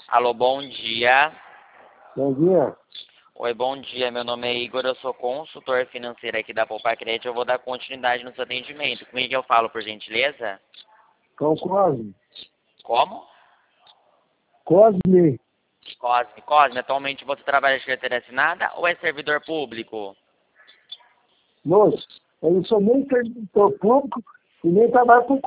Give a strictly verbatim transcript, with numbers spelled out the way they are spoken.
Alô, bom dia. Bom dia. Oi, bom dia. Meu nome é Igor, eu sou consultor financeiro aqui da Poupa Crédito. Eu vou dar continuidade no seu atendimento. Com quem que eu falo, por gentileza? Com Cosme. Como? Cosme. Cosme. Cosme, atualmente você trabalha de carteira assinada ou é servidor público? Moço, eu não sou nem servidor público e nem trabalho com